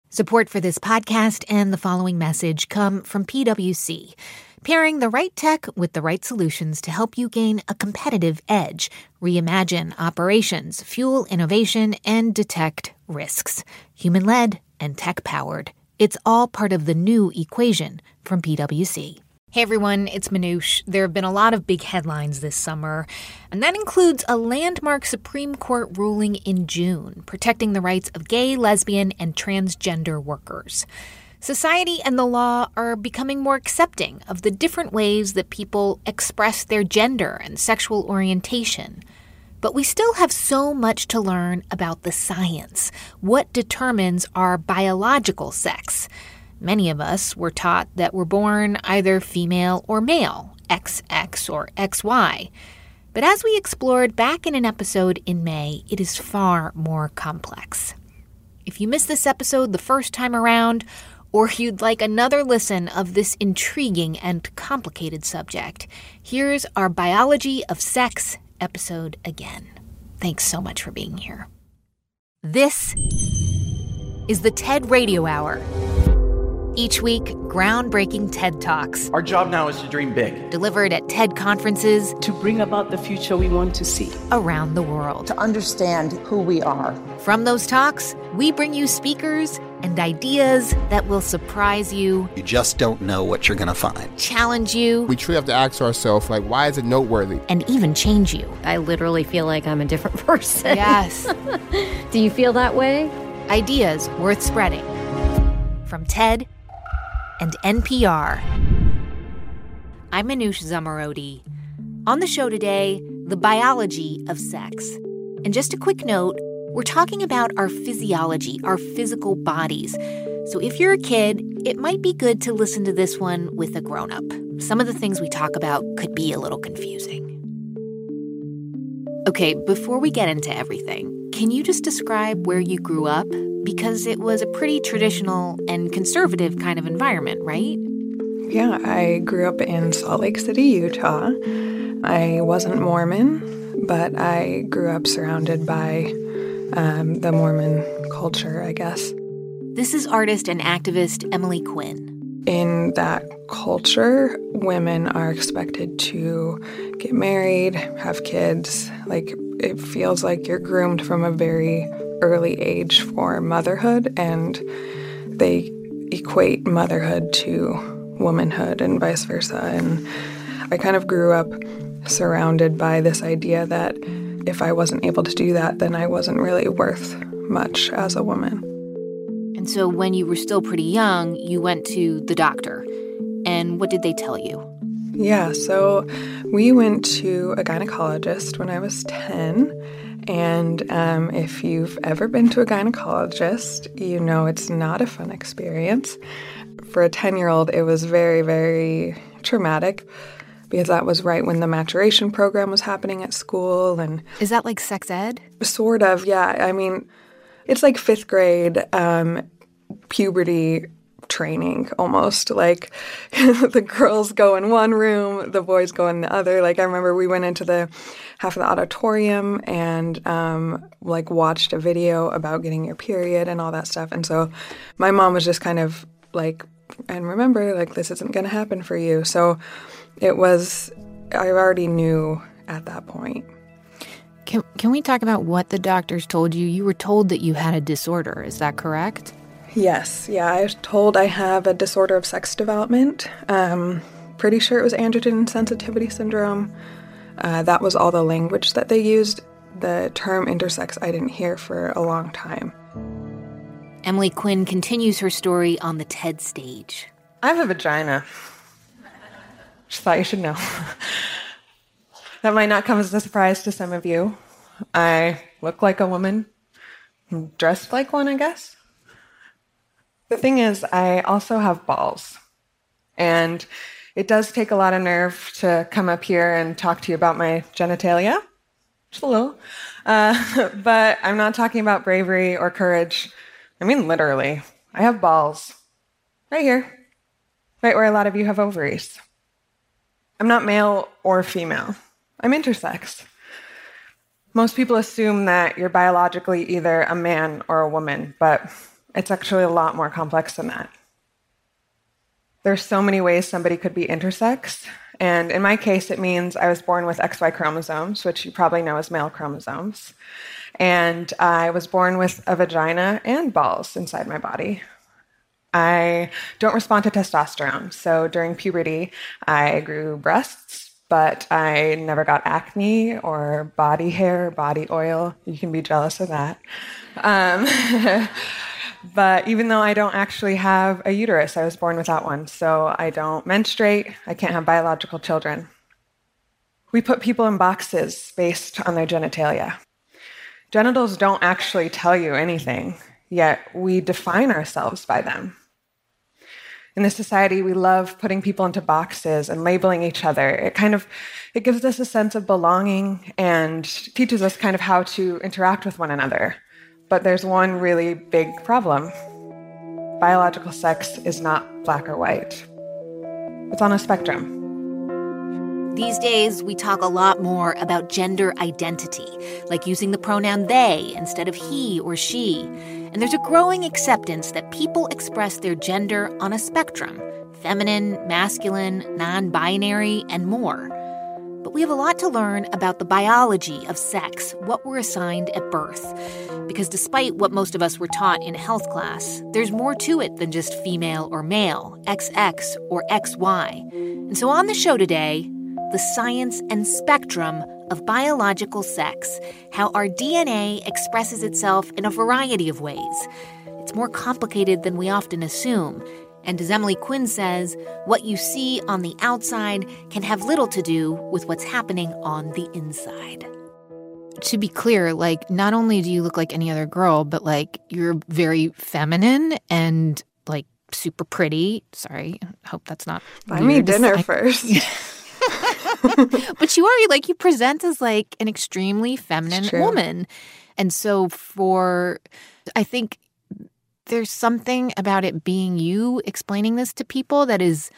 Support for this podcast and the following message come from PwC, pairing the right tech with the right solutions to help you gain a competitive edge, reimagine operations, fuel innovation, and detect risks. Human-led and tech-powered. It's all part of the new equation from PwC. Hey everyone, it's Manoush. There have been a lot of big headlines this summer, and that includes a landmark Supreme Court ruling in June protecting the rights of gay, lesbian, and transgender workers. Society and the law are becoming more accepting of the different ways that people express their gender and sexual orientation. But we still have so much to learn about the science, what determines our biological sex. Many of us were taught that we're born either female or male, XX or XY. But as we explored back in an episode in May, it is far more complex. If you missed this episode the first time around, or you'd like another listen of this intriguing and complicated subject, here's our Biology of Sex episode again. Thanks so much for being here. This is the TED Radio Hour. Each week, groundbreaking TED Talks. Our job now is to dream big. Delivered at TED conferences. To bring about the future we want to see. Around the world. To understand who we are. From those talks, we bring you speakers and ideas that will surprise you. You just don't know what you're going to find. Challenge you. We truly have to ask ourselves, why is it noteworthy? And even change you. I literally feel like I'm a different person. Yes. Do you feel that way? Ideas worth spreading. From TED and NPR. I'm Manoush Zomorodi. On the show today, the biology of sex. And just a quick note, we're talking about our physiology, our physical bodies. So if you're a kid, it might be good to listen to this one with a grown-up. Some of the things we talk about could be a little confusing. Okay, before we get into everything, can you just describe where you grew up? Because it was a pretty traditional and conservative kind of environment, right? Yeah, I grew up in Salt Lake City, Utah. I wasn't Mormon, but I grew up surrounded by the Mormon culture, I guess. This is artist and activist Emily Quinn. In that culture, women are expected to get married, have kids. It feels like you're groomed from a very early age for motherhood, and they equate motherhood to womanhood and vice versa. And I kind of grew up surrounded by this idea that if I wasn't able to do that, then I wasn't really worth much as a woman. And so when you were still pretty young, you went to the doctor. And what did they tell you? Yeah, so we went to a gynecologist when I was 10. And if you've ever been to a gynecologist, you know it's not a fun experience. For a 10-year-old, it was very, very traumatic because that was right when the maturation program was happening at school. And is that like sex ed? Sort of, yeah. I mean, it's like fifth grade puberty training almost. The girls go in one room, the boys go in the other. I remember we went into half of the auditorium and watched a video about getting your period and all that stuff. And so my mom was just kind of and remember, this isn't going to happen for you. So I already knew at that point. Can we talk about what the doctors told you? You were told that you had a disorder, is that correct? Yes, yeah, I was told I have a disorder of sex development. Pretty sure it was androgen sensitivity syndrome. That was all the language that they used. The term intersex I didn't hear for a long time. Emily Quinn continues her story on the TED stage. I have a vagina. Just thought you should know. That might not come as a surprise to some of you. I look like a woman, dressed like one, I guess. The thing is, I also have balls. And it does take a lot of nerve to come up here and talk to you about my genitalia. Just a little. But I'm not talking about bravery or courage. I mean, literally. I have balls. Right here. Right where a lot of you have ovaries. I'm not male or female. I'm intersex. Most people assume that you're biologically either a man or a woman, but It's actually a lot more complex than that. There's so many ways somebody could be intersex. And in my case, it means I was born with XY chromosomes, which you probably know as male chromosomes. And I was born with a vagina and balls inside my body. I don't respond to testosterone. So during puberty, I grew breasts, but I never got acne or body hair, body oil. You can be jealous of that. But even though I don't actually have a uterus, I was born without one. So I don't menstruate. I can't have biological children. We put people in boxes based on their genitalia. Genitals don't actually tell you anything, yet we define ourselves by them. In this society, we love putting people into boxes and labeling each other. It gives us a sense of belonging and teaches us kind of how to interact with one another. But there's one really big problem. Biological sex is not black or white. It's on a spectrum. These days, we talk a lot more about gender identity, like using the pronoun they instead of he or she. And there's a growing acceptance that people express their gender on a spectrum: feminine, masculine, non-binary, and more. But we have a lot to learn about the biology of sex, what we're assigned at birth. Because despite what most of us were taught in health class, there's more to it than just female or male, XX or XY. And so on the show today, the science and spectrum of biological sex, how our DNA expresses itself in a variety of ways. It's more complicated than we often assume. And as Emily Quinn says, what you see on the outside can have little to do with what's happening on the inside. To be clear, like, not only do you look like any other girl, but, like, you're very feminine and, like, super pretty. Sorry, I hope that's not Buy me dinner first. But you present as, like, an extremely feminine woman. And so I think there's something about it being you explaining this to people that is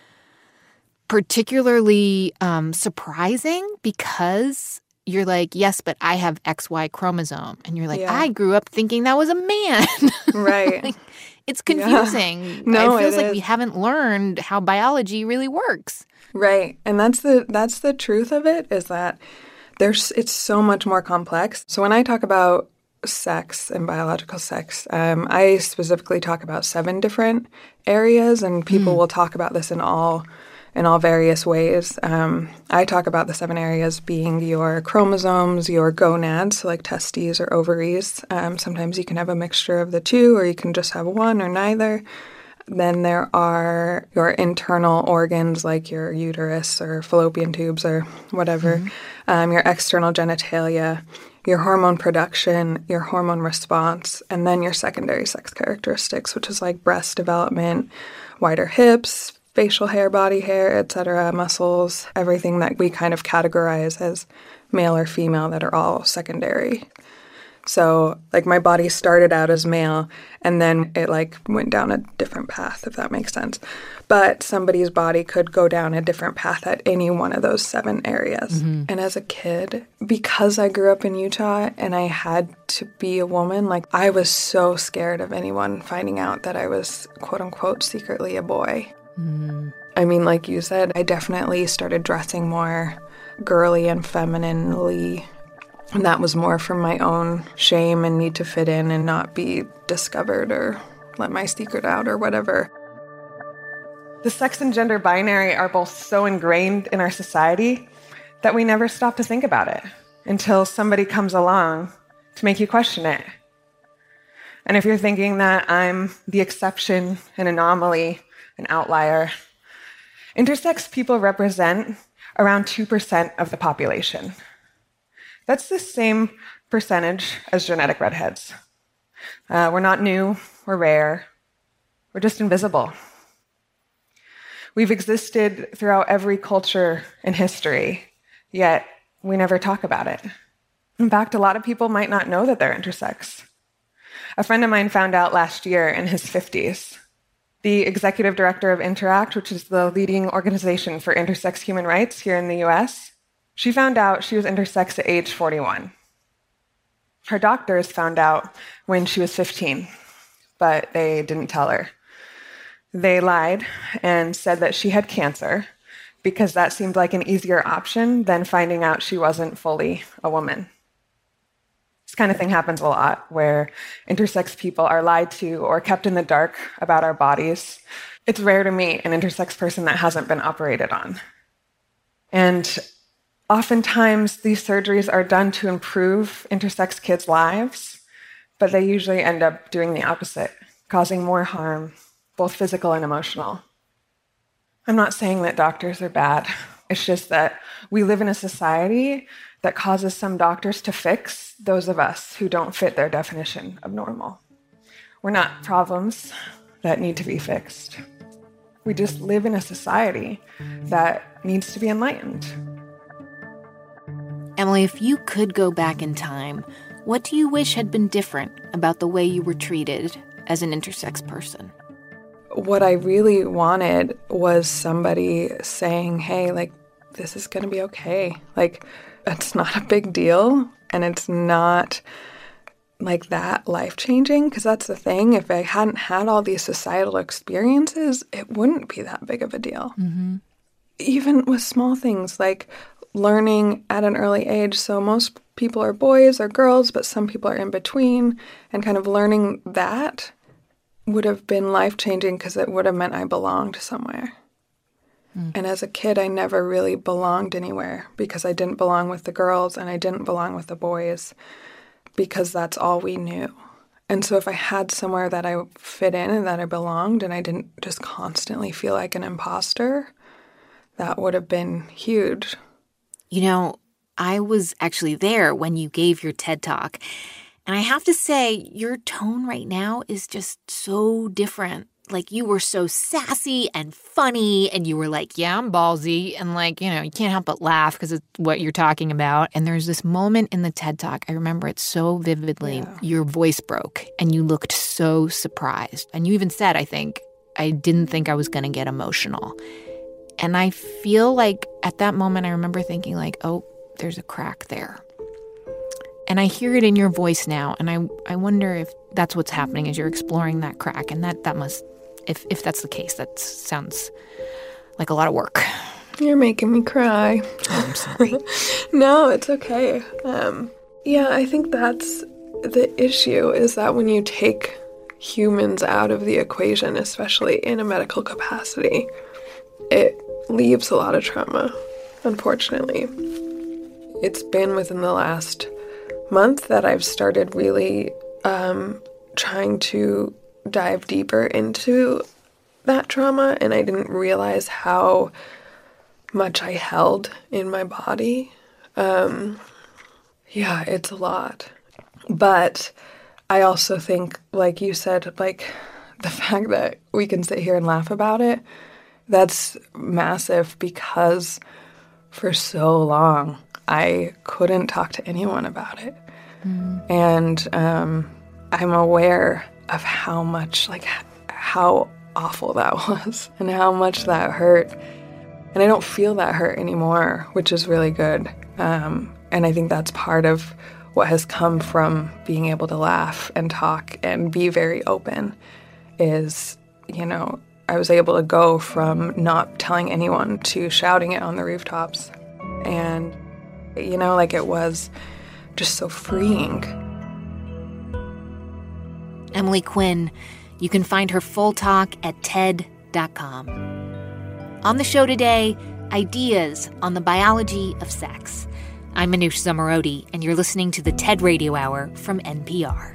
particularly surprising, because you're like, yes, but I have XY chromosome. And you're like, yeah. I grew up thinking that was a man. Right. Like, it's confusing. Yeah. No, it feels like we haven't learned how biology really works. Right. And that's the truth of it, is that it's so much more complex. So when I talk about sex and biological sex, I specifically talk about 7 different areas, and people will talk about this in all various ways. I talk about the 7 areas being your chromosomes, your gonads, so like testes or ovaries. Sometimes you can have a mixture of the two, or you can just have one or neither. Then there are your internal organs, like your uterus or fallopian tubes or whatever, your external genitalia, your hormone production, your hormone response, and then your secondary sex characteristics, which is like breast development, wider hips, facial hair, body hair, etc., muscles, everything that we kind of categorize as male or female that are all secondary. So, like, my body started out as male, and then it, like, went down a different path, if that makes sense. But somebody's body could go down a different path at any one of those 7 areas. Mm-hmm. And as a kid, because I grew up in Utah and I had to be a woman, like, I was so scared of anyone finding out that I was, quote-unquote, secretly a boy. Mm. I mean, like you said, I definitely started dressing more girly and femininely. And that was more from my own shame and need to fit in and not be discovered or let my secret out or whatever. The sex and gender binary are both so ingrained in our society that we never stop to think about it until somebody comes along to make you question it. And if you're thinking that I'm the exception, an anomaly, an outlier, intersex people represent around 2% of the population. That's the same percentage as genetic redheads. We're not new, we're rare, we're just invisible. We've existed throughout every culture in history, yet we never talk about it. In fact, a lot of people might not know that they're intersex. A friend of mine found out last year in his 50s. The executive director of Interact, which is the leading organization for intersex human rights here in the US, she found out she was intersex at age 41. Her doctors found out when she was 15. but they didn't tell her. They lied and said that she had cancer because that seemed like an easier option than finding out she wasn't fully a woman. This kind of thing happens a lot, where intersex people are lied to or kept in the dark about our bodies. It's rare to meet an intersex person that hasn't been operated on. And oftentimes, these surgeries are done to improve intersex kids' lives, but they usually end up doing the opposite, causing more harm, both physical and emotional. I'm not saying that doctors are bad. It's just that we live in a society that causes some doctors to fix those of us who don't fit their definition of normal. We're not problems that need to be fixed. We just live in a society that needs to be enlightened. Emily, if you could go back in time, what do you wish had been different about the way you were treated as an intersex person? What I really wanted was somebody saying, hey, like, this is going to be okay. Like, it's not a big deal, and it's not like that life-changing, because that's the thing. If I hadn't had all these societal experiences, it wouldn't be that big of a deal. Mm-hmm. Even with small things like learning at an early age. So most people are boys or girls, but some people are in between, and kind of learning that would have been life-changing because it would have meant I belonged somewhere. And as a kid, I never really belonged anywhere because I didn't belong with the girls and I didn't belong with the boys because that's all we knew. And so if I had somewhere that I fit in and that I belonged and I didn't just constantly feel like an imposter, that would have been huge. You know, I was actually there when you gave your TED Talk. And I have to say, your tone right now is just so different. Like, you were so sassy and funny, and you were like, yeah, I'm ballsy. And, like, you know, you can't help but laugh because it's what you're talking about. And there's this moment in the TED Talk, I remember it so vividly. Yeah. Your voice broke, and you looked so surprised. And you even said, I think, I didn't think I was going to get emotional. And I feel like at that moment, I remember thinking, like, oh, there's a crack there. And I hear it in your voice now, and I wonder if that's what's happening as you're exploring that crack. And that must, if that's the case, that sounds like a lot of work. You're making me cry. Oh, I'm sorry. No, it's okay. Yeah, I think that's the issue, is that when you take humans out of the equation, especially in a medical capacity, it leaves a lot of trauma, unfortunately. It's been within the last month that I've started really trying to dive deeper into that trauma, and I didn't realize how much I held in my body. Yeah, it's a lot. But I also think, like you said, like the fact that we can sit here and laugh about it, that's massive, because for so long I couldn't talk to anyone about it. And I'm aware of how much, like, how awful that was and how much that hurt. And I don't feel that hurt anymore, which is really good. And I think that's part of what has come from being able to laugh and talk and be very open is, you know, I was able to go from not telling anyone to shouting it on the rooftops. And, you know, like, it was just so freeing. Emily Quinn. You can find her full talk at TED.com. On the show today, ideas on the biology of sex. I'm Manoush Zomorodi, and you're listening to the TED Radio Hour from NPR.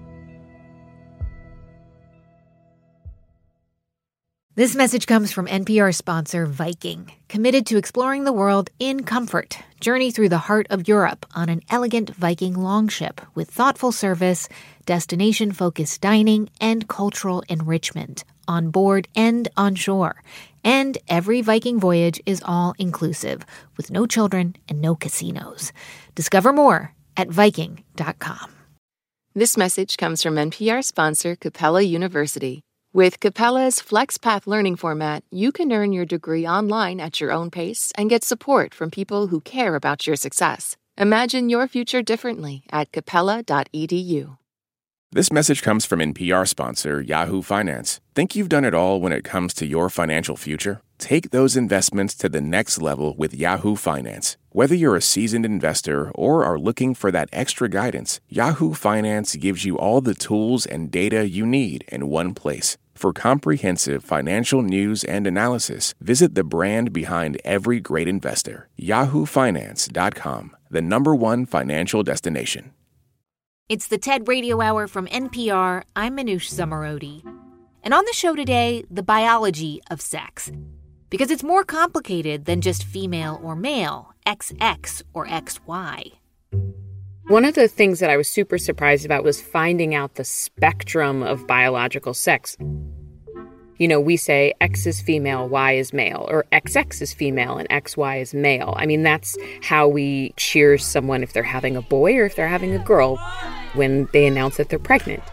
This message comes from NPR sponsor Viking, committed to exploring the world in comfort. Journey through the heart of Europe on an elegant Viking longship with thoughtful service, destination-focused dining, and cultural enrichment on board and on shore. And every Viking voyage is all-inclusive, with no children and no casinos. Discover more at Viking.com. This message comes from NPR sponsor Capella University. With Capella's FlexPath learning format, you can earn your degree online at your own pace and get support from people who care about your success. Imagine your future differently at capella.edu. This message comes from NPR sponsor Yahoo Finance. Think you've done it all when it comes to your financial future? Take those investments to the next level with Yahoo Finance. Whether you're a seasoned investor or are looking for that extra guidance, Yahoo Finance gives you all the tools and data you need in one place. For comprehensive financial news and analysis, visit the brand behind every great investor, yahoofinance.com, the #1 financial destination. It's the TED Radio Hour from NPR. I'm Manoush Zomorodi. And on the show today, the biology of sex. Because it's more complicated than just female or male, XX or XY. One of the things that I was super surprised about was finding out the spectrum of biological sex. You know, we say X is female, Y is male, or XX is female and XY is male. I mean, that's how we cheers someone if they're having a boy or if they're having a girl when they announce that they're pregnant.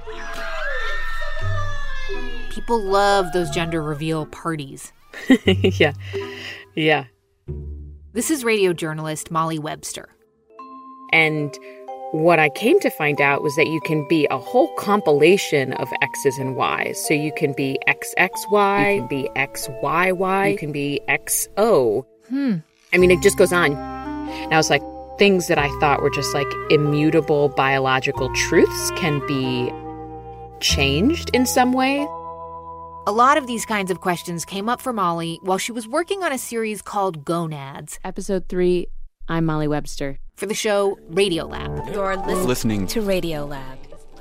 People love those gender reveal parties. Yeah. This is radio journalist Molly Webster. And what I came to find out was that you can be a whole compilation of X's and Y's. So you can be XXY, you can be XYY, you can be XO. I mean, it just goes on. Now it's like things that I thought were just like immutable biological truths can be changed in some way. A lot of these kinds of questions came up for Molly while she was working on a series called Gonads. Episode 3, I'm Molly Webster. For the show Radiolab. You're listening to Radiolab.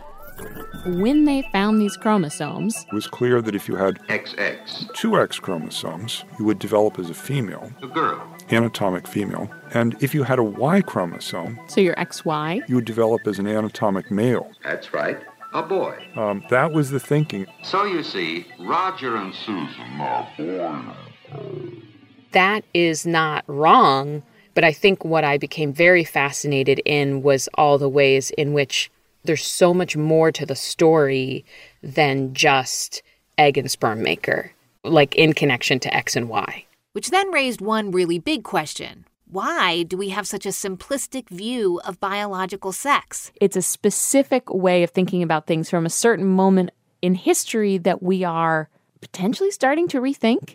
When they found these chromosomes, it was clear that if you had XX, 2 X chromosomes, you would develop as a female. A girl. Anatomic female. And if you had a Y chromosome, so you're XY, you would develop as an anatomic male. That's right. A boy. That was the thinking. So you see, Roger and Susan are boys. That is not wrong. But I think what I became very fascinated in was all the ways in which there's so much more to the story than just egg and sperm maker, like in connection to X and Y. Which then raised one really big question. Why do we have such a simplistic view of biological sex? It's a specific way of thinking about things from a certain moment in history that we are potentially starting to rethink.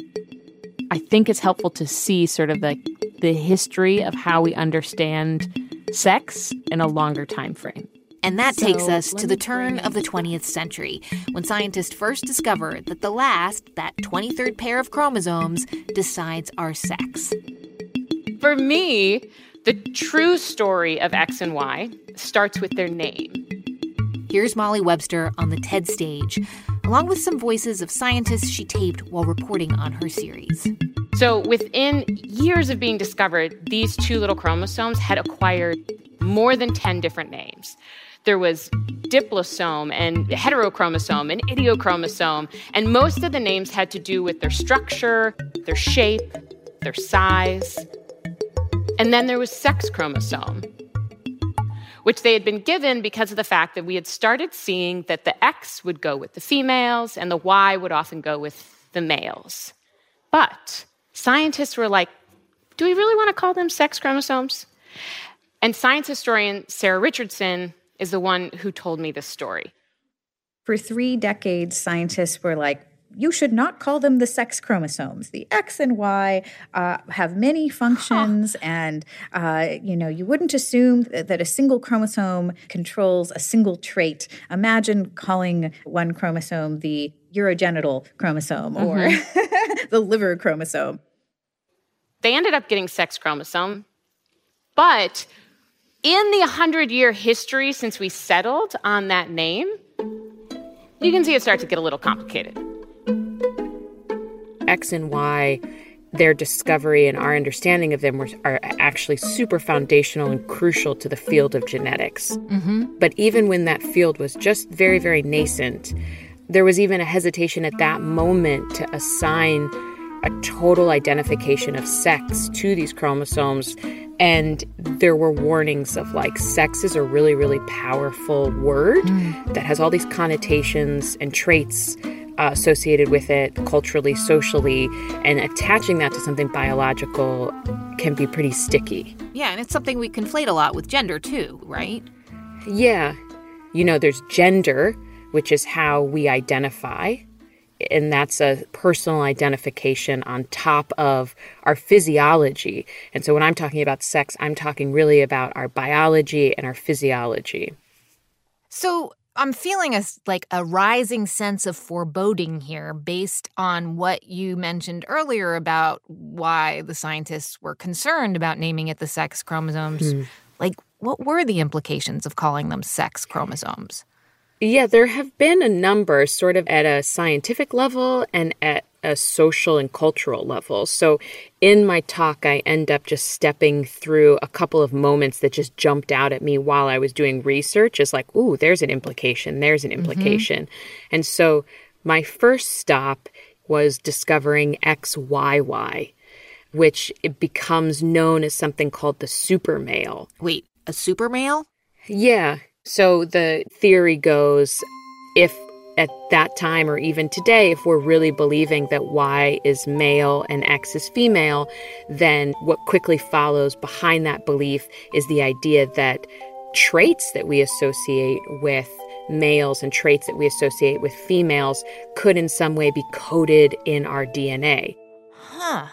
I think it's helpful to see sort of the history of how we understand sex in a longer time frame. And that takes us to the turn of the 20th century, when scientists first discovered that the last, that 23rd pair of chromosomes, decides our sex. For me, the true story of X and Y starts with their name. Here's Molly Webster on the TED stage, along with some voices of scientists she taped while reporting on her series. So within years of being discovered, these 2 little chromosomes had acquired more than 10 different names. There was diplosome and heterochromosome and idiochromosome, and most of the names had to do with their structure, their shape, their size. And then there was sex chromosome, which they had been given because of the fact that we had started seeing that the X would go with the females and the Y would often go with the males. But scientists were like, do we really want to call them sex chromosomes? And science historian Sarah Richardson is the one who told me this story. For 3 decades, scientists were like, you should not call them the sex chromosomes. The X and Y have many functions, and you wouldn't assume that a single chromosome controls a single trait. Imagine calling one chromosome the urogenital chromosome or the liver chromosome. They ended up getting sex chromosome, but in the 100-year history since we settled on that name, you can see it starts to get a little complicated. X and Y, their discovery and our understanding of them are actually super foundational and crucial to the field of genetics. But even when that field was just very, very nascent, there was even a hesitation at that moment to assign a total identification of sex to these chromosomes. And there were warnings of like, sex is a really, really powerful word that has all these connotations and traits associated with it culturally, socially, and attaching that to something biological can be pretty sticky. Yeah, and it's something we conflate a lot with gender too, right? Yeah. There's gender, which is how we identify. And that's a personal identification on top of our physiology. And so when I'm talking about sex, I'm talking really about our biology and our physiology. So I'm feeling a rising sense of foreboding here based on what you mentioned earlier about why the scientists were concerned about naming it the sex chromosomes. What were the implications of calling them sex chromosomes? Yeah, there have been a number sort of at a scientific level and at a social and cultural level. So in my talk, I end up just stepping through a couple of moments that just jumped out at me while I was doing research. It's like, ooh, there's an implication. There's an implication. And so my first stop was discovering XYY, which it becomes known as something called the super male. Wait, a super male? Yeah. So the theory goes, if at that time or even today, if we're really believing that Y is male and X is female, then what quickly follows behind that belief is the idea that traits that we associate with males and traits that we associate with females could in some way be coded in our DNA. Huh.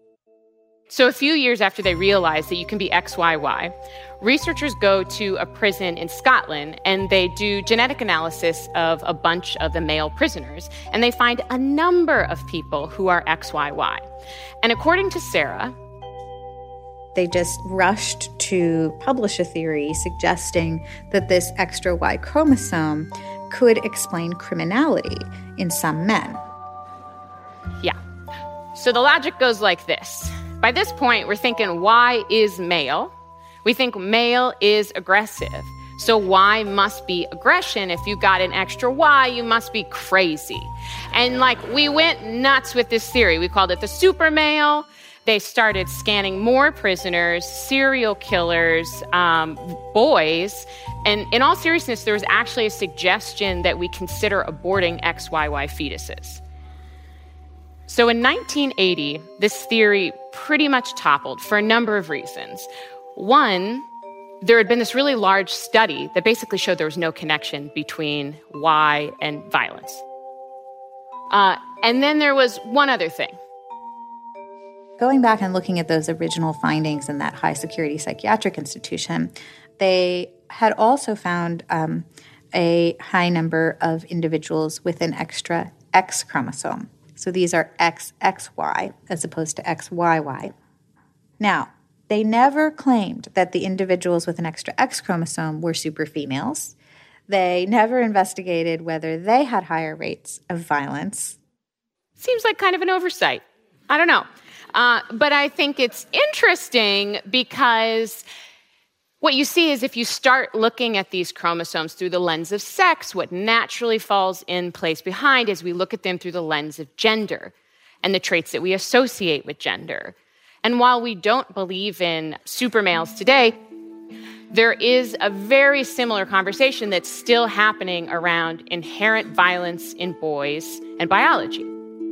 So a few years after they realize that you can be XYY, researchers go to a prison in Scotland and they do genetic analysis of a bunch of the male prisoners, and they find a number of people who are XYY. And according to Sarah, they just rushed to publish a theory suggesting that this extra Y chromosome could explain criminality in some men. Yeah. So the logic goes like this. By this point, we're thinking Y is male. We think male is aggressive. So Y must be aggression. If you got an extra Y, you must be crazy. And we went nuts with this theory. We called it the super male. They started scanning more prisoners, serial killers, boys. And in all seriousness, there was actually a suggestion that we consider aborting XYY fetuses. So in 1980, this theory pretty much toppled for a number of reasons. One, there had been this really large study that basically showed there was no connection between Y and violence. And then there was one other thing. Going back and looking at those original findings in that high-security psychiatric institution, they had also found a high number of individuals with an extra X chromosome. So these are XXY as opposed to XYY. Now, they never claimed that the individuals with an extra X chromosome were super females. They never investigated whether they had higher rates of violence. Seems like kind of an oversight. I don't know. But I think it's interesting because what you see is if you start looking at these chromosomes through the lens of sex, what naturally falls in place behind is we look at them through the lens of gender and the traits that we associate with gender. And while we don't believe in super males today, there is a very similar conversation that's still happening around inherent violence in boys and biology.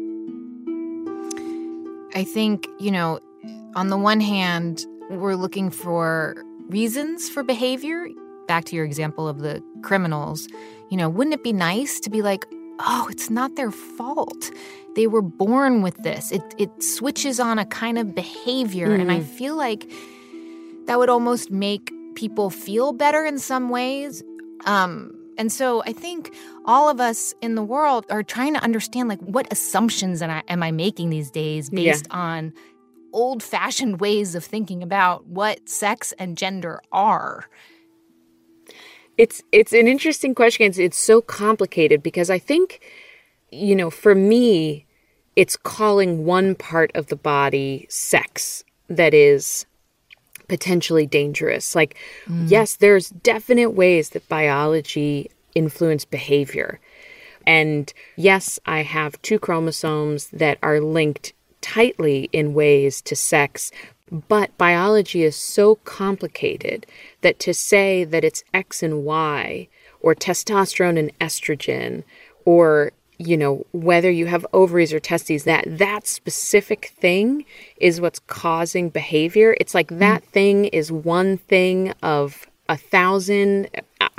I think, on the one hand, we're looking for reasons for behavior. Back to your example of the criminals, wouldn't it be nice to be like, oh, it's not their fault. They were born with this. It switches on a kind of behavior. And I feel like that would almost make people feel better in some ways. And so I think all of us in the world are trying to understand, what assumptions am I making these days based on old-fashioned ways of thinking about what sex and gender are. It's an interesting question. It's so complicated because I think, for me, it's calling one part of the body sex that is potentially dangerous. Yes, there's definite ways that biology influence behavior. And yes, I have 2 chromosomes that are linked tightly in ways to sex, but biology is so complicated that to say that it's X and Y, or testosterone and estrogen, or, whether you have ovaries or testes, that specific thing is what's causing behavior. It's like that thing is one thing of 1,000.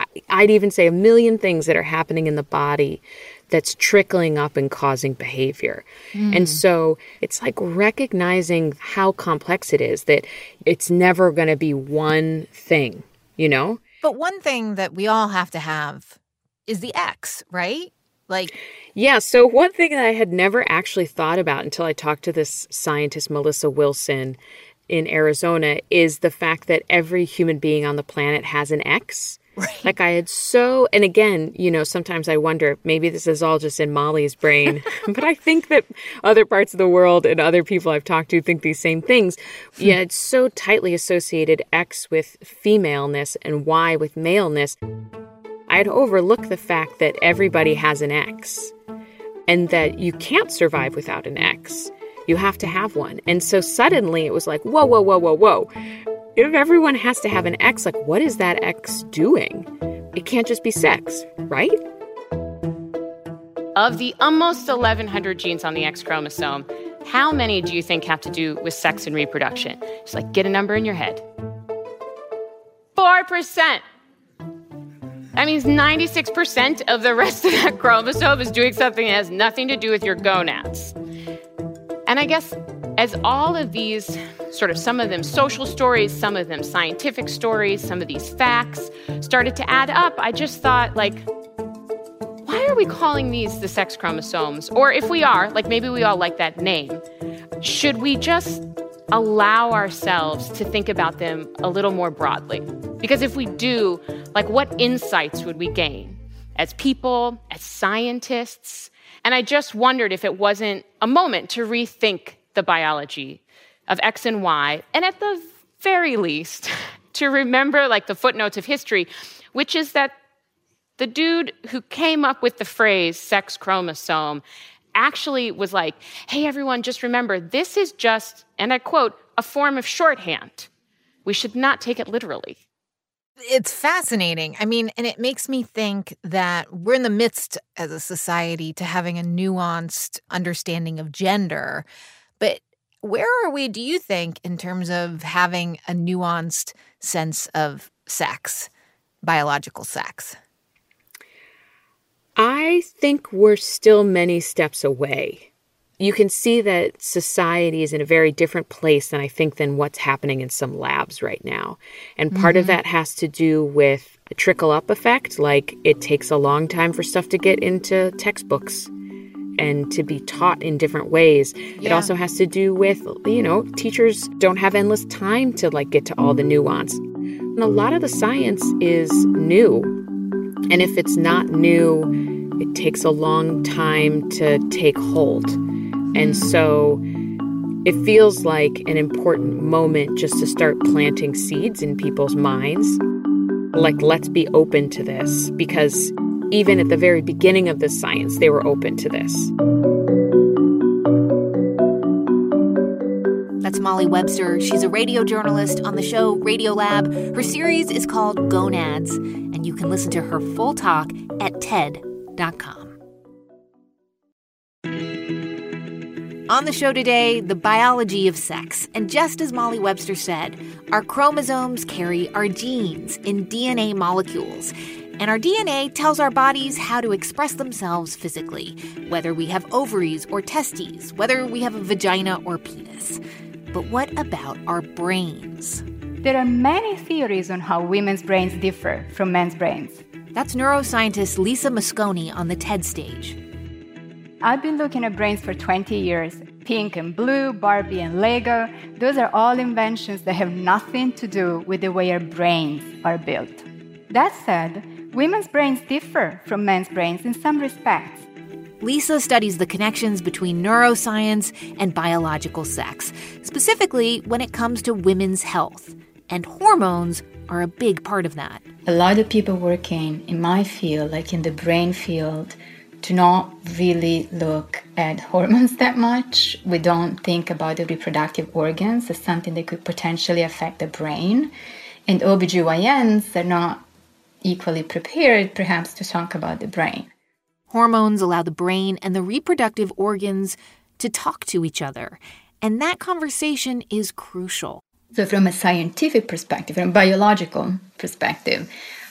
I'd even say a million things that are happening in the body that's trickling up and causing behavior. And so it's like recognizing how complex it is, that it's never going to be one thing, you know? But one thing that we all have to have is the X, right? Yeah, so one thing that I had never actually thought about until I talked to this scientist, Melissa Wilson, in Arizona, is the fact that every human being on the planet has an X. Right. Like I had and again, you know, sometimes I wonder, maybe this is all just in Molly's brain, but I think that other parts of the world and other people I've talked to think these same things. Yeah, it's so tightly associated, X with femaleness and Y with maleness. I'd overlook the fact that everybody has an X and that you can't survive without an X. You have to have one. And so suddenly it was like, whoa. If everyone has to have an X, like, what is that X doing? It can't just be sex, right? Of the almost 1,100 genes on the X chromosome, how many do you think have to do with sex and reproduction? Just like get a number in your head. 4%. That means 96% of the rest of that chromosome is doing something that has nothing to do with your gonads. And I guess as all of these some of them social stories, some of them scientific stories, some of these facts started to add up, I just thought, like, why are we calling these the sex chromosomes? Or if we are, like maybe we all like that name, should we just allow ourselves to think about them a little more broadly? Because if we do, like, what insights would we gain as people, as scientists? And I just wondered if it wasn't a moment to rethink the biology of X and Y, and at the very least, to remember, like, the footnotes of history, which is that the dude who came up with the phrase sex chromosome actually was like, hey, everyone, just remember, this is just, and I quote, a form of shorthand. We should not take it literally. It's fascinating. I mean, and it makes me think that we're in the midst as a society to having a nuanced understanding of gender. But where are we, do you think, in terms of having a nuanced sense of sex, biological sex? I think we're still many steps away. You can see that society is in a very different place than what's happening in some labs right now. And part of that has to do with a trickle-up effect, like it takes a long time for stuff to get into textbooks and to be taught in different ways. Yeah. It also has to do with, you know, teachers don't have endless time to, like, get to all the nuance. And a lot of the science is new. And if it's not new, it takes a long time to take hold. And so it feels like an important moment just to start planting seeds in people's minds. Like, let's be open to this, because even at the very beginning of the science, they were open to this. That's Molly Webster. She's a radio journalist on the show Radiolab. Her series is called Gonads, and you can listen to her full talk at TED.com. On the show today, the biology of sex. And just as Molly Webster said, our chromosomes carry our genes in DNA molecules. And our DNA tells our bodies how to express themselves physically, whether we have ovaries or testes, whether we have a vagina or penis. But what about our brains? There are many theories on how women's brains differ from men's brains. That's neuroscientist Lisa Mosconi on the TED stage. I've been looking at brains for 20 years. Pink and blue, Barbie and Lego, those are all inventions that have nothing to do with the way our brains are built. That said, women's brains differ from men's brains in some respects. Lisa studies the connections between neuroscience and biological sex, specifically when it comes to women's health. And hormones are a big part of that. A lot of people working in my field, like in the brain field, do not really look at hormones that much. We don't think about the reproductive organs as something that could potentially affect the brain. And OBGYNs are not equally prepared, perhaps, to talk about the brain. Hormones allow the brain and the reproductive organs to talk to each other. And that conversation is crucial. So from a scientific perspective, from a biological perspective,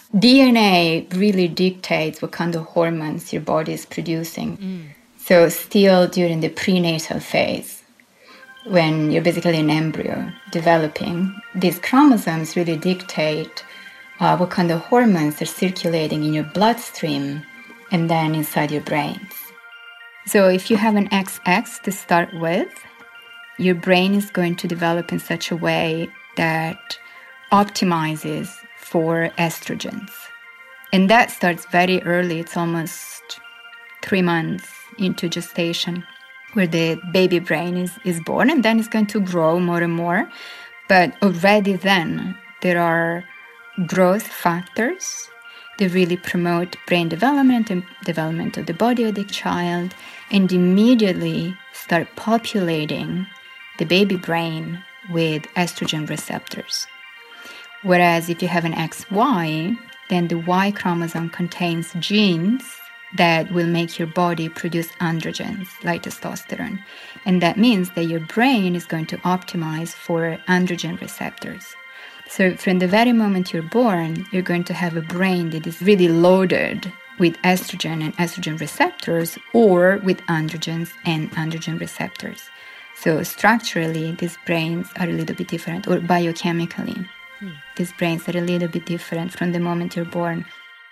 DNA really dictates what kind of hormones your body is producing. So still during the prenatal phase, when you're basically an embryo developing, these chromosomes really dictate what kind of hormones are circulating in your bloodstream and then inside your brains. So if you have an XX to start with, your brain is going to develop in such a way that optimizes for estrogens. And that starts very early. It's almost 3 months into gestation where the baby brain is born, and then it's going to grow more and more. But already then, there are growth factors that really promote brain development and development of the body of the child, and immediately start populating the baby brain with estrogen receptors. Whereas if you have an XY, then the Y chromosome contains genes that will make your body produce androgens, like testosterone. And that means that your brain is going to optimize for androgen receptors. So from the very moment you're born, you're going to have a brain that is really loaded with estrogen and estrogen receptors, or with androgens and androgen receptors. So structurally, these brains are a little bit different, or biochemically. These brains are a little bit different from the moment you're born.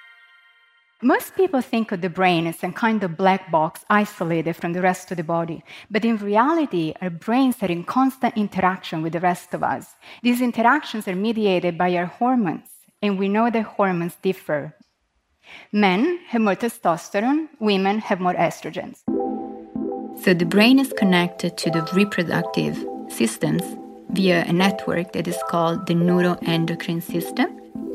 Most people think of the brain as some kind of black box isolated from the rest of the body. But in reality, our brains are in constant interaction with the rest of us. These interactions are mediated by our hormones, and we know that hormones differ. Men have more testosterone, women have more estrogens. So the brain is connected to the reproductive systems via a network that is called the neuroendocrine system.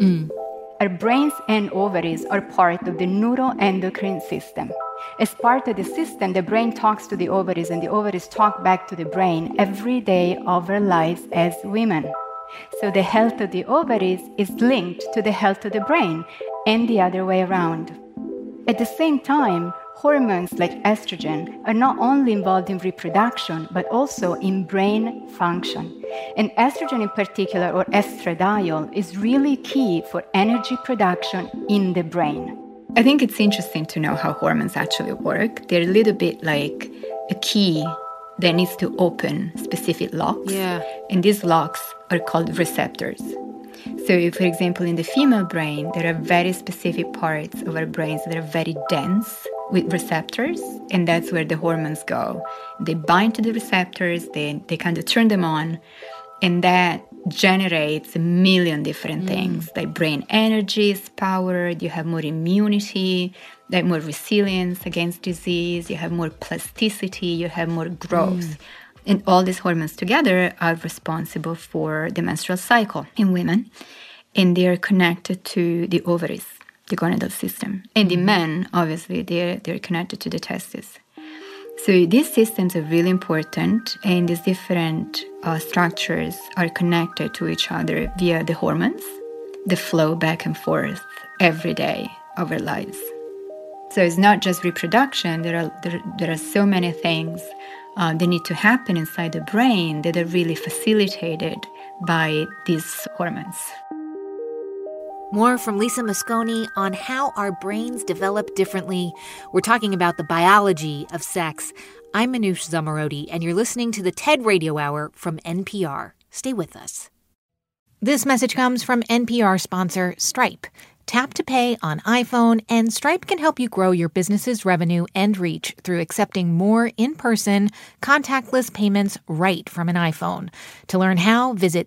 Our brains and ovaries are part of the neuroendocrine system. As part of the system, the brain talks to the ovaries, and the ovaries talk back to the brain every day of our lives as women. So the health of the ovaries is linked to the health of the brain, and the other way around. At the same time, hormones like estrogen are not only involved in reproduction, but also in brain function. And estrogen in particular, or estradiol, is really key for energy production in the brain. I think it's interesting to know how hormones actually work. They're a little bit like a key that needs to open specific locks. And these locks are called receptors. So, for example, in the female brain, there are very specific parts of our brains that are very dense with receptors, and that's where the hormones go. They bind to the receptors, they kind of turn them on, and that generates a million different things, like brain energy is powered, you have more immunity, like more resilience against disease, you have more plasticity, you have more growth. And all these hormones together are responsible for the menstrual cycle in women, and they are connected to the ovaries, the gonadal system. And in men, obviously, they're connected to the testes. So these systems are really important, and these different structures are connected to each other via the hormones that flow back and forth every day of our lives. So it's not just reproduction. There are so many things that need to happen inside the brain that are really facilitated by these hormones. More from Lisa Mosconi on how our brains develop differently. We're talking about the biology of sex. I'm Manoush Zomorodi, and you're listening to the TED Radio Hour from NPR. Stay with us. This message comes from NPR sponsor Stripe. Tap to pay on iPhone, and Stripe can help you grow your business's revenue and reach through accepting more in-person, contactless payments right from an iPhone. To learn how, visit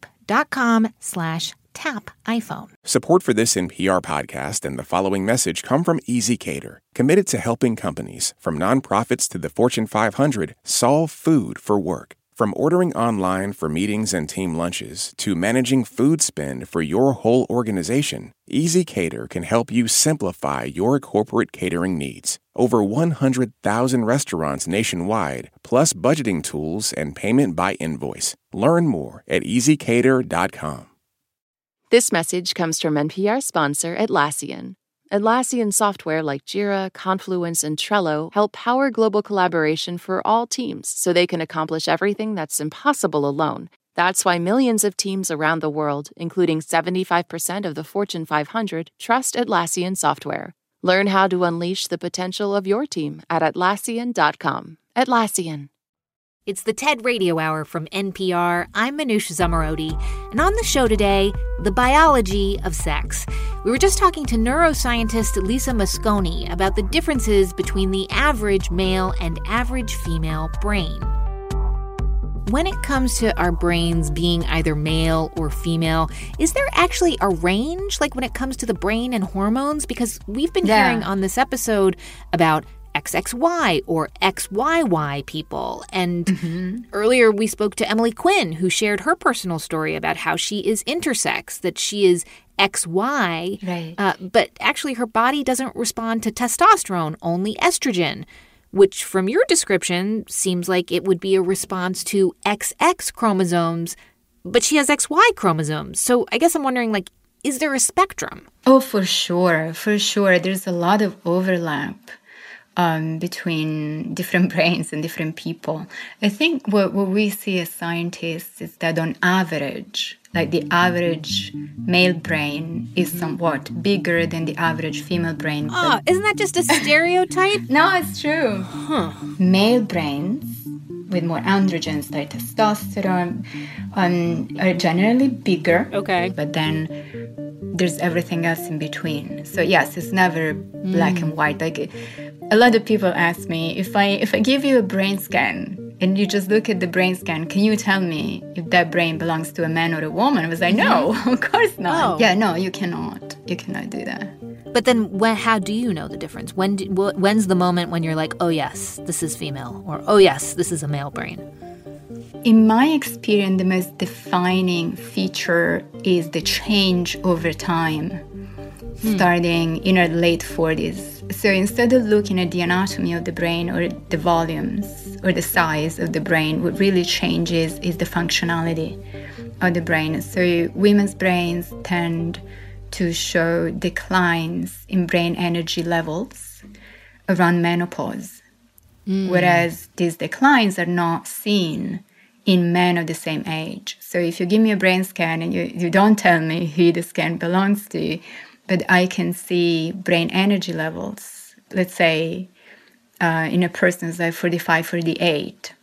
stripe.com/tap iPhone. Support for this NPR podcast and the following message come from ezCater, committed to helping companies, from nonprofits to the Fortune 500, solve food for work. From ordering online for meetings and team lunches to managing food spend for your whole organization, ezCater can help you simplify your corporate catering needs. Over 100,000 restaurants nationwide, plus budgeting tools and payment by invoice. Learn more at ezcater.com. This message comes from NPR sponsor Atlassian. Atlassian software like Jira, Confluence, and Trello help power global collaboration for all teams so they can accomplish everything that's impossible alone. That's why millions of teams around the world, including 75% of the Fortune 500, trust Atlassian software. Learn how to unleash the potential of your team at Atlassian.com. Atlassian. It's the TED Radio Hour from NPR. I'm Manoush Zomorodi, and on the show today, the biology of sex. We were just talking to neuroscientist Lisa Mosconi about the differences between the average male and average female brain. When it comes to our brains being either male or female, is there actually a range, like when it comes to the brain and hormones? Because we've been hearing on this episode about XXY or XYY people. And earlier we spoke to Emily Quinn, who shared her personal story about how she is intersex, that she is XY, but actually her body doesn't respond to testosterone, only estrogen, which from your description seems like it would be a response to XX chromosomes, but she has XY chromosomes. So I guess I'm wondering, like, is there a spectrum? Oh, for sure. For sure. There's a lot of overlap between different brains and different people. I think what we see as scientists is that on average, like the average male brain is somewhat bigger than the average female brain. Oh, isn't that just a stereotype? No, it's true. Male brains with more androgens like testosterone are generally bigger. Okay. But then there's everything else in between. So yes, it's never black and white. Like a lot of people ask me, if I give you a brain scan and you just look at the brain scan, can you tell me if that brain belongs to a man or a woman? I was like, no, of course not. Oh. Yeah, no, you cannot. You cannot do that. But then how do you know the difference? When's the moment when you're like, oh, yes, this is female, or oh, yes, this is a male brain? In my experience, the most defining feature is the change over time, starting in our late 40s. So instead of looking at the anatomy of the brain or the volumes or the size of the brain, what really changes is the functionality of the brain. So women's brains tend to show declines in brain energy levels around menopause, whereas these declines are not seen in men of the same age. So if you give me a brain scan and you don't tell me who the scan belongs to, but I can see brain energy levels, let's say in a person who's like 45, 48,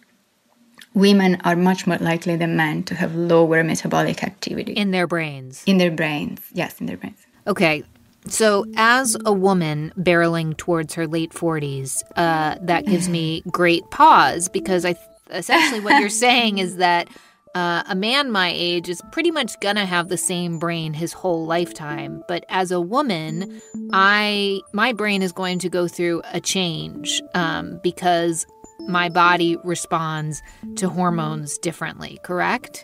women are much more likely than men to have lower metabolic activity. In their brains? In their brains, yes, in their brains. Okay, so as a woman barreling towards her late 40s, that gives me great pause, because essentially what you're saying is that a man my age is pretty much gonna have the same brain his whole lifetime. But as a woman, my brain is going to go through a change because my body responds to hormones differently, correct?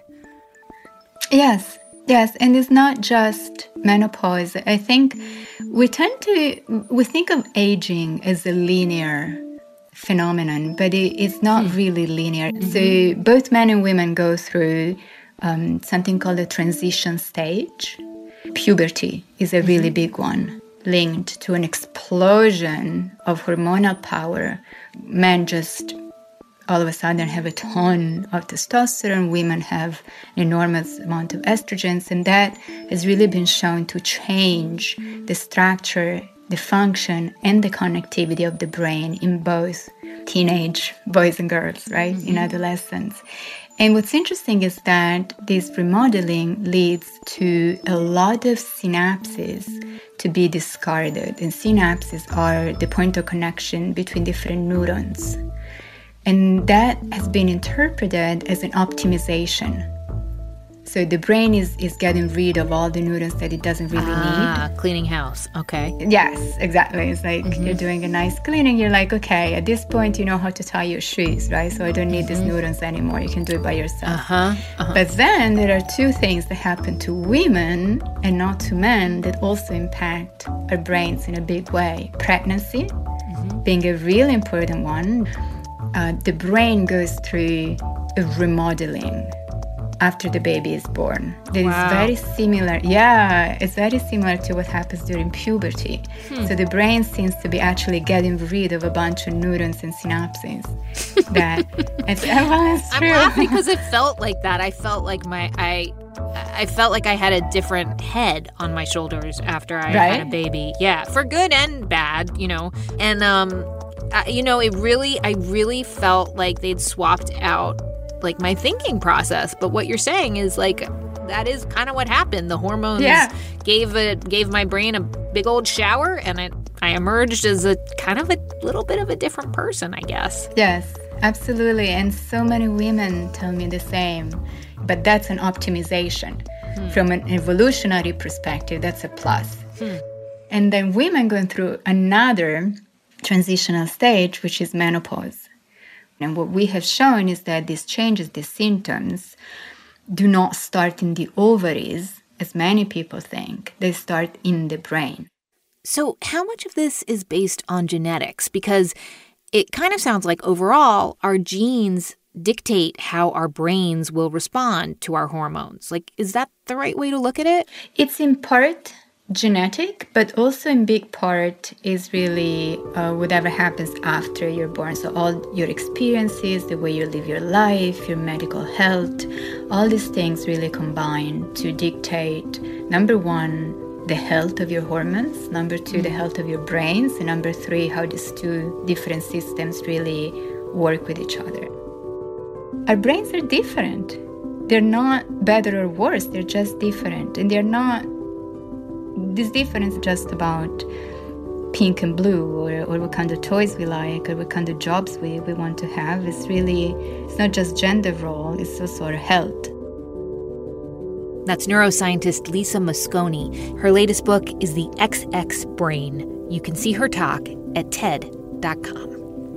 Yes, and it's not just menopause. I think we think of aging as a linear phenomenon, but it's not really linear. So both men and women go through something called a transition stage. Puberty is a really big one, linked to an explosion of hormonal power. Men just all of a sudden have a ton of testosterone. Women have an enormous amount of estrogens, and that has really been shown to change the structure, the function, and the connectivity of the brain in both teenage boys and girls, right, in adolescence. And what's interesting is that this remodeling leads to a lot of synapses to be discarded. And synapses are the point of connection between different neurons. And that has been interpreted as an optimization. So the brain is getting rid of all the neurons that it doesn't really need. Cleaning house. Okay. Yes, exactly. It's like you're doing a nice cleaning. You're like, okay, at this point, you know how to tie your shoes, right? So I don't need these neurons anymore. You can do it by yourself. But then there are two things that happen to women and not to men that also impact our brains in a big way. Pregnancy being a really important one. The brain goes through a remodeling after the baby is born. That is very similar. Yeah, it's very similar to what happens during puberty. So the brain seems to be actually getting rid of a bunch of neurons and synapses. that. It's true. I'm laughing because it felt like that. I felt like I felt like I had a different head on my shoulders after I had a baby. Yeah, for good and bad, And I really felt like they'd swapped out like my thinking process. But what you're saying is like that is kind of what happened. The hormones gave my brain a big old shower, and I emerged as a kind of a little bit of a different person, I guess. Yes, absolutely. And so many women tell me the same. But that's an optimization. From an evolutionary perspective, that's a plus. And then women going through another transitional stage, which is menopause. And what we have shown is that these changes, these symptoms, do not start in the ovaries, as many people think. They start in the brain. So how much of this is based on genetics? Because it kind of sounds like overall our genes dictate how our brains will respond to our hormones. Like, is that the right way to look at it? It's in part genetic, but also in big part is really whatever happens after you're born. So all your experiences, the way you live your life, your medical health, all these things really combine to dictate, number one, the health of your hormones, number two, the health of your brains, and number three, how these two different systems really work with each other. Our brains are different. They're not better or worse, they're just different. And they're not, this difference is just about pink and blue, or what kind of toys we like, or what kind of jobs we want to have. It's not just gender role, it's also our health. That's neuroscientist Lisa Mosconi. Her latest book is The XX Brain. You can see her talk at TED.com.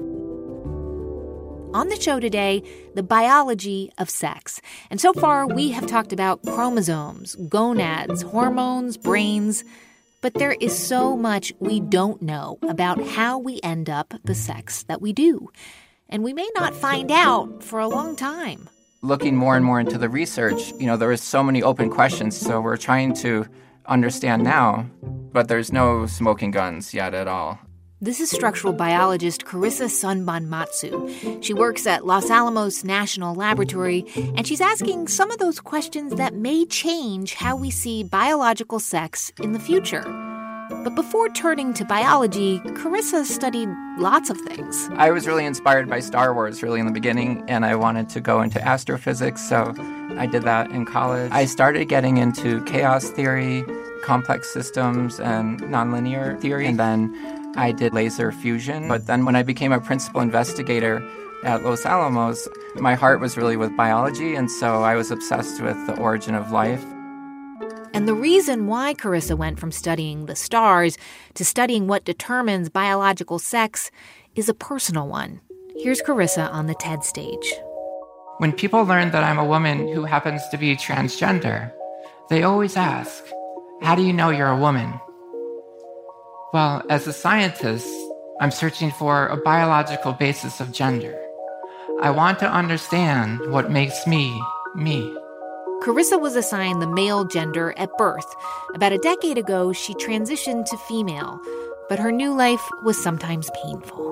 On the show today, the biology of sex. And so far, we have talked about chromosomes, gonads, hormones, brains. But there is so much we don't know about how we end up the sex that we do. And we may not find out for a long time. Looking more and more into the research, there is so many open questions. So we're trying to understand now, but there's no smoking guns yet at all. This is structural biologist Carissa Sonban-Matsu. She works at Los Alamos National Laboratory, and she's asking some of those questions that may change how we see biological sex in the future. But before turning to biology, Carissa studied lots of things. I was really inspired by Star Wars really in the beginning, and I wanted to go into astrophysics, so I did that in college. I started getting into chaos theory, complex systems, and nonlinear theory, and then I did laser fusion. But then when I became a principal investigator at Los Alamos, my heart was really with biology, and so I was obsessed with the origin of life. And the reason why Carissa went from studying the stars to studying what determines biological sex is a personal one. Here's Carissa on the TED stage. When people learn that I'm a woman who happens to be transgender, they always ask, "How do you know you're a woman?" Well, as a scientist, I'm searching for a biological basis of gender. I want to understand what makes me, me. Carissa was assigned the male gender at birth. About a decade ago, she transitioned to female, but her new life was sometimes painful.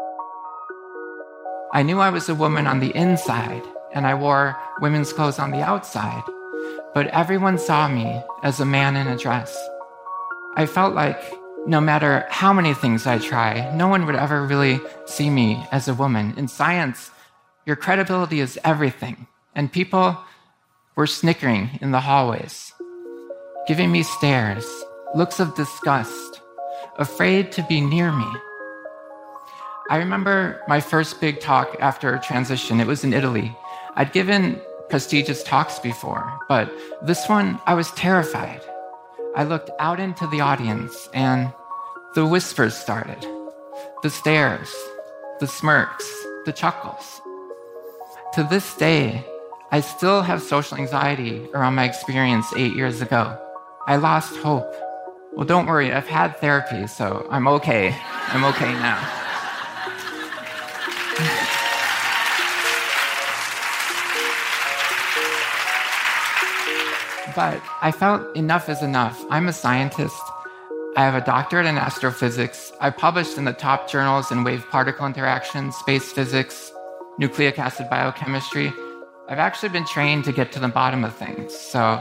I knew I was a woman on the inside, and I wore women's clothes on the outside, but everyone saw me as a man in a dress. I felt like no matter how many things I try, no one would ever really see me as a woman. In science, your credibility is everything, and people were snickering in the hallways, giving me stares, looks of disgust, afraid to be near me. I remember my first big talk after transition. It was in Italy. I'd given prestigious talks before, but this one, I was terrified. I looked out into the audience, and the whispers started, the stares, the smirks, the chuckles. To this day, I still have social anxiety around my experience 8 years ago. I lost hope. Well, don't worry, I've had therapy, so I'm okay. I'm okay now. But I felt enough is enough. I'm a scientist. I have a doctorate in astrophysics. I published in the top journals in wave particle interaction, space physics, nucleic acid biochemistry. I've actually been trained to get to the bottom of things. So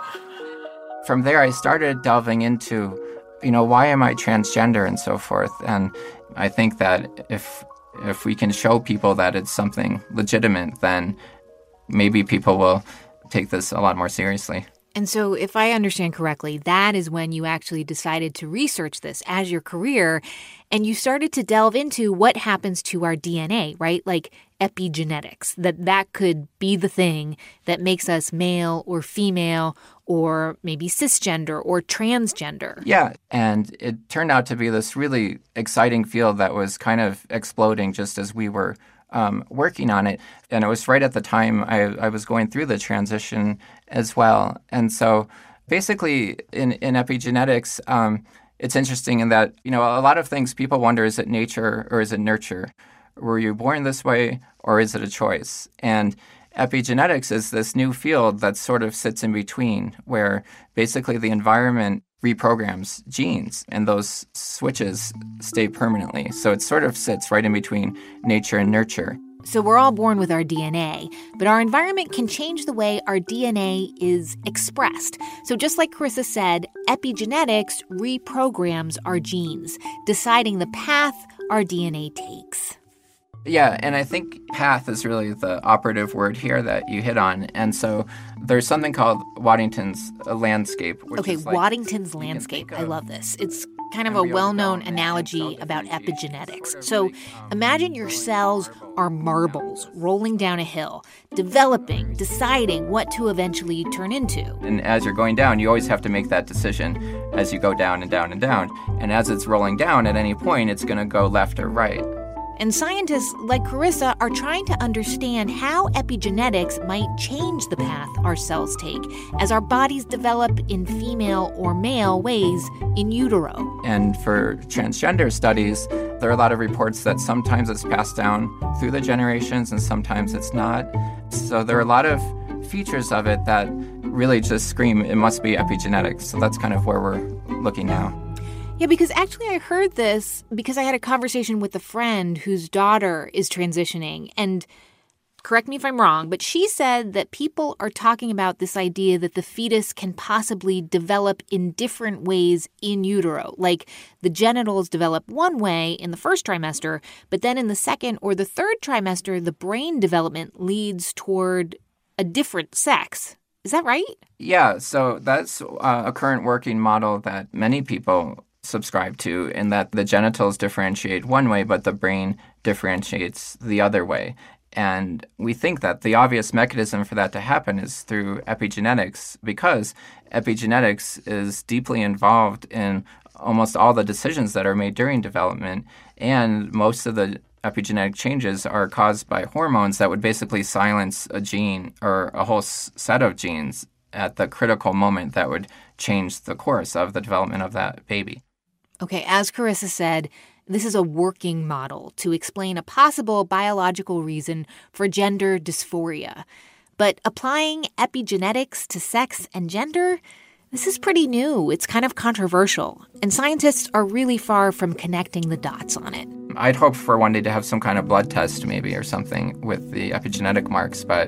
from there, I started delving into, why am I transgender and so forth. And I think that if we can show people that it's something legitimate, then maybe people will take this a lot more seriously. And so if I understand correctly, that is when you actually decided to research this as your career, and you started to delve into what happens to our DNA, right? Like epigenetics, that could be the thing that makes us male or female or maybe cisgender or transgender. Yeah, and it turned out to be this really exciting field that was kind of exploding just as we were working on it. And it was right at the time I was going through the transition as well. And so basically in epigenetics, it's interesting in that, a lot of things people wonder, is it nature or is it nurture? Were you born this way or is it a choice? And epigenetics is this new field that sort of sits in between, where basically the environment reprograms genes and those switches stay permanently. So it sort of sits right in between nature and nurture. So we're all born with our DNA, but our environment can change the way our DNA is expressed. So just like Carissa said, epigenetics reprograms our genes, deciding the path our DNA takes. Yeah, and I think path is really the operative word here that you hit on. And so there's something called Waddington's landscape. Okay, Waddington's landscape. I love this. It's kind of a well-known analogy about epigenetics. So imagine your cells are marbles rolling down a hill, developing, deciding what to eventually turn into. And as you're going down, you always have to make that decision as you go down and down and down. And as it's rolling down, at any point, it's going to go left or right. And scientists like Carissa are trying to understand how epigenetics might change the path our cells take as our bodies develop in female or male ways in utero. And for transgender studies, there are a lot of reports that sometimes it's passed down through the generations and sometimes it's not. So there are a lot of features of it that really just scream it must be epigenetics. So that's kind of where we're looking now. Yeah, because actually I heard this because I had a conversation with a friend whose daughter is transitioning. And correct me if I'm wrong, but she said that people are talking about this idea that the fetus can possibly develop in different ways in utero. Like the genitals develop one way in the first trimester, but then in the second or the third trimester, the brain development leads toward a different sex. Is that right? Yeah, so that's a current working model that many people subscribe to, in that the genitals differentiate one way, but the brain differentiates the other way. And we think that the obvious mechanism for that to happen is through epigenetics, because epigenetics is deeply involved in almost all the decisions that are made during development. And most of the epigenetic changes are caused by hormones that would basically silence a gene or a whole set of genes at the critical moment that would change the course of the development of that baby. Okay, as Carissa said, this is a working model to explain a possible biological reason for gender dysphoria. But applying epigenetics to sex and gender, this is pretty new. It's kind of controversial, and scientists are really far from connecting the dots on it. I'd hope for one day to have some kind of blood test maybe or something with the epigenetic marks, but,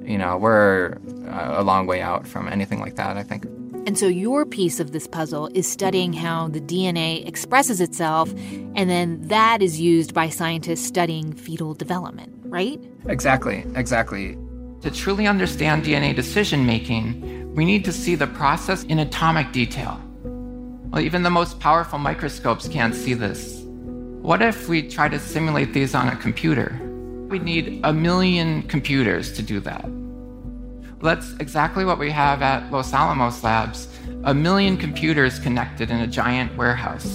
we're a long way out from anything like that, I think. And so your piece of this puzzle is studying how the DNA expresses itself, and then that is used by scientists studying fetal development, right? Exactly. To truly understand DNA decision-making, we need to see the process in atomic detail. Well, even the most powerful microscopes can't see this. What if we try to simulate these on a computer? We'd need 1 million computers to do that. That's exactly what we have at Los Alamos Labs, 1 million computers connected in a giant warehouse.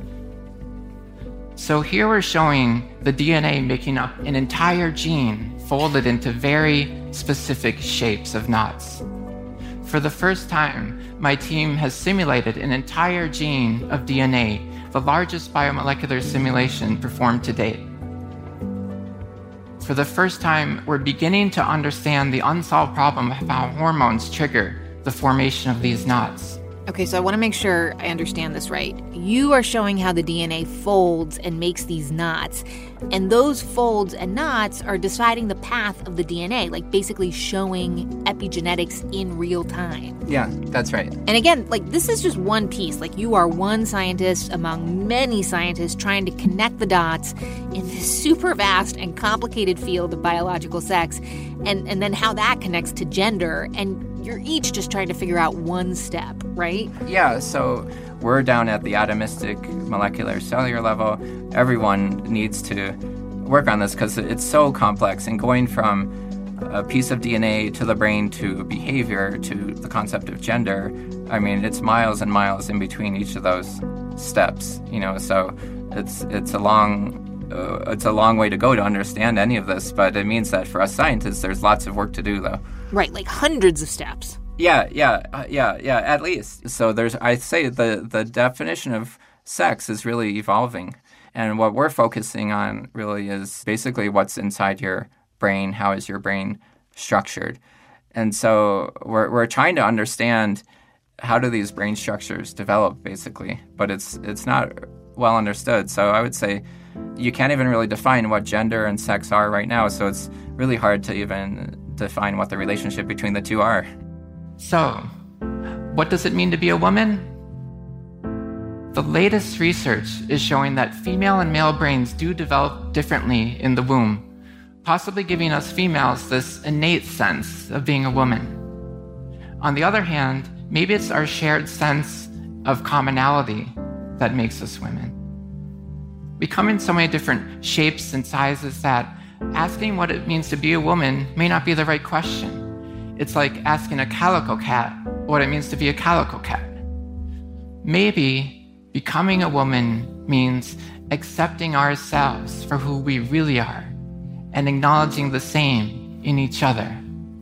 So here we're showing the DNA making up an entire gene folded into very specific shapes of knots. For the first time, my team has simulated an entire gene of DNA, the largest biomolecular simulation performed to date. For the first time, we're beginning to understand the unsolved problem of how hormones trigger the formation of these knots. Okay, so I want to make sure I understand this right. You are showing how the DNA folds and makes these knots, And those folds and knots are deciding the path of the DNA, like basically showing epigenetics in real time. Yeah, that's right. And again, like this is just one piece. Like you are one scientist among many scientists trying to connect the dots in this super vast and complicated field of biological sex, and then how that connects to gender. And you're each just trying to figure out one step, right? Yeah, so we're down at the atomistic molecular cellular level. Everyone needs to work on this because it's so complex. And going from a piece of DNA to the brain to behavior to the concept of gender, I mean, it's miles and miles in between each of those steps, so it's a long way to go to understand any of this, but it means that for us scientists, there's lots of work to do, though. Right, like hundreds of steps. Yeah, at least. So I'd say the definition of sex is really evolving. And what we're focusing on really is basically what's inside your brain, how is your brain structured. And so we're trying to understand how do these brain structures develop, basically. But it's not well understood. So I would say you can't even really define what gender and sex are right now. So it's really hard to even define what the relationship between the two are. So, what does it mean to be a woman? The latest research is showing that female and male brains do develop differently in the womb, possibly giving us females this innate sense of being a woman. On the other hand, maybe it's our shared sense of commonality that makes us women. We come in so many different shapes and sizes that asking what it means to be a woman may not be the right question. It's like asking a calico cat what it means to be a calico cat. Maybe becoming a woman means accepting ourselves for who we really are and acknowledging the same in each other.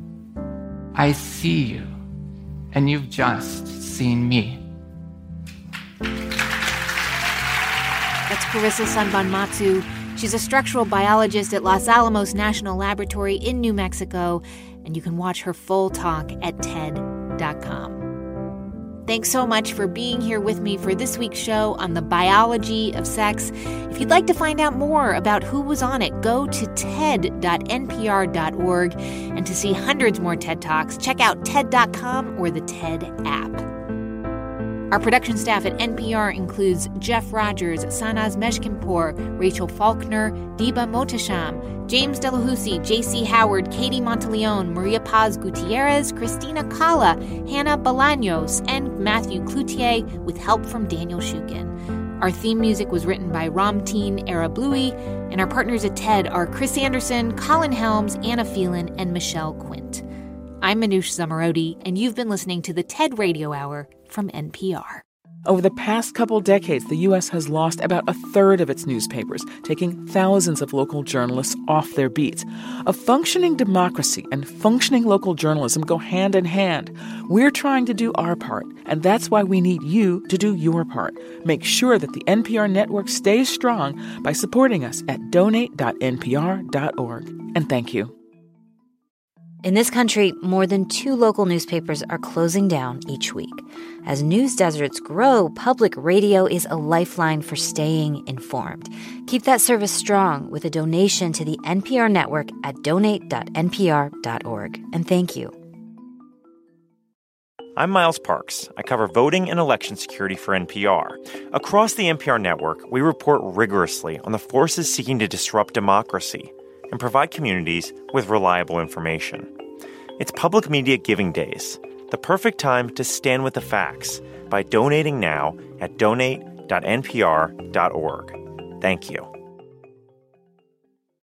I see you, and you've just seen me. That's Carissa Sanbonmatsu. She's a structural biologist at Los Alamos National Laboratory in New Mexico, and you can watch her full talk at TED.com. Thanks so much for being here with me for this week's show on the biology of sex. If you'd like to find out more about who was on it, go to ted.npr.org. And to see hundreds more TED Talks, check out TED.com or the TED app. Our production staff at NPR includes Jeff Rogers, Sanaz Meshkinpour, Rachel Faulkner, Diba Mohtasham, James Delahousie, J.C. Howard, Katie Monteleone, Maria Paz Gutierrez, Christina Cala, Hannah Bolaños, and Matthew Cloutier, with help from Daniel Shukin. Our theme music was written by Ramteen Arablouei, and our partners at TED are Chris Anderson, Colin Helms, Anna Phelan, and Michelle Quint. I'm Manoush Zomorodi, and you've been listening to the TED Radio Hour from NPR. Over the past couple decades, the U.S. has lost about a third of its newspapers, taking thousands of local journalists off their beats. A functioning democracy and functioning local journalism go hand in hand. We're trying to do our part, and that's why we need you to do your part. Make sure that the NPR network stays strong by supporting us at donate.npr.org. And thank you. In this country, more than 2 local newspapers are closing down each week. As news deserts grow, public radio is a lifeline for staying informed. Keep that service strong with a donation to the NPR network at donate.npr.org. And thank you. I'm Miles Parks. I cover voting and election security for NPR. Across the NPR network, we report rigorously on the forces seeking to disrupt democracy and provide communities with reliable information. It's Public Media Giving Days, the perfect time to stand with the facts by donating now at donate.npr.org. Thank you.